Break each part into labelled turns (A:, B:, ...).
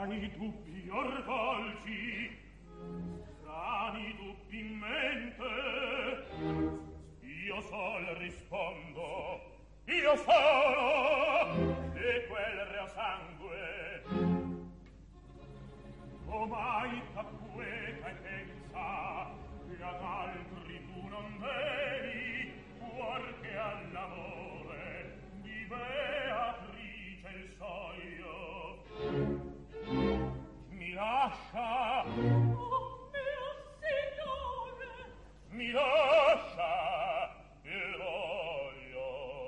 A: hai dubbi orgolgi, strani dubbi in mente, io sol rispondo, io sono di quel reo sangue. Omai t'acqueta e pensa che ad altri tu non vedi, fuor che all'amore di Beatrice il soglio. Mi lascia,
B: oh mio signore,
A: mi lascia il voglio.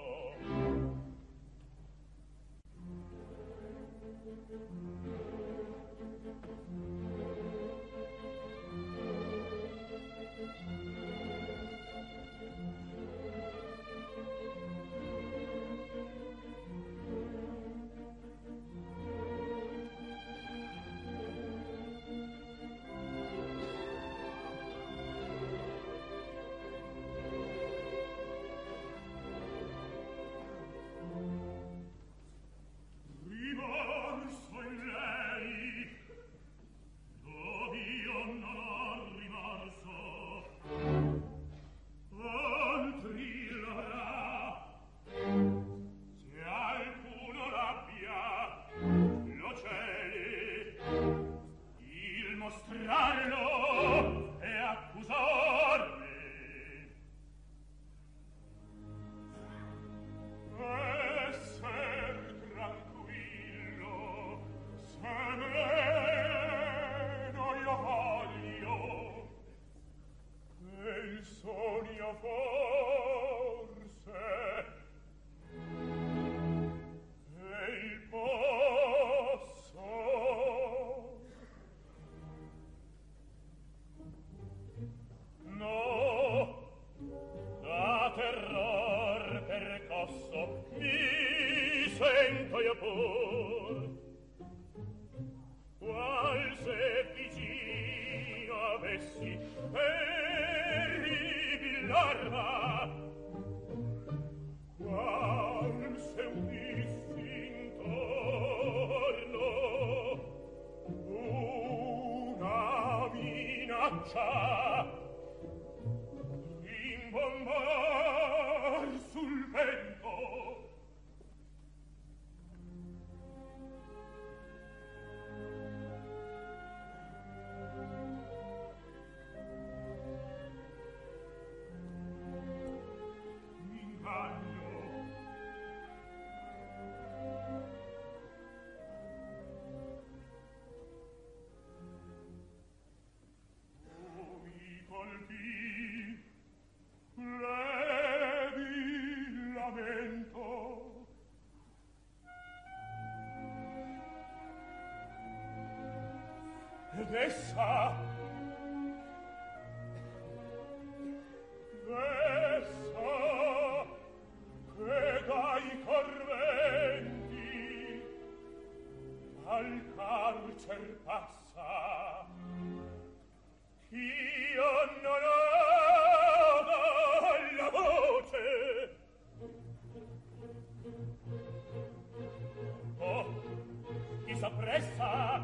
A: Rimorso in lei, dov'io non ho rimorso, altri l'avrà. Se alcuno l'abbia, lo celi, il mostrarlo e accusarmi. Esser tranquillo, se meno io voglio, e il sogno forse, e il posso. No, da terror percosso mi sento io pur, qual se vicino avessi terribil qual se udissi intorno una minaccia rimbombar sul vento. Inganno, oh, mi colpì levi lamento, ed essa che dai corventi al carcer passa, io non ho la voce. Oh, chi s'appressa?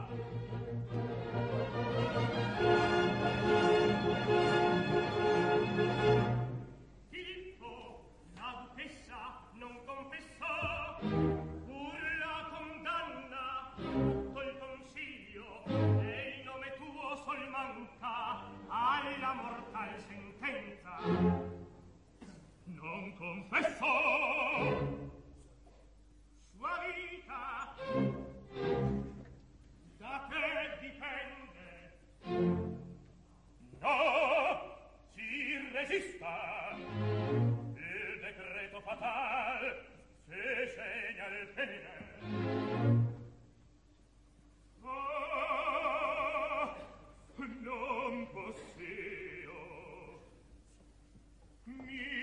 A: Filippo, la duchessa non confessò, pur la condanna, tutto il consiglio, e il nome tuo sol manca alla mortal sentenza. Non confessò sua vita, da te dipende. No, si resista, il decreto fatal se segna il pene. Non possio mi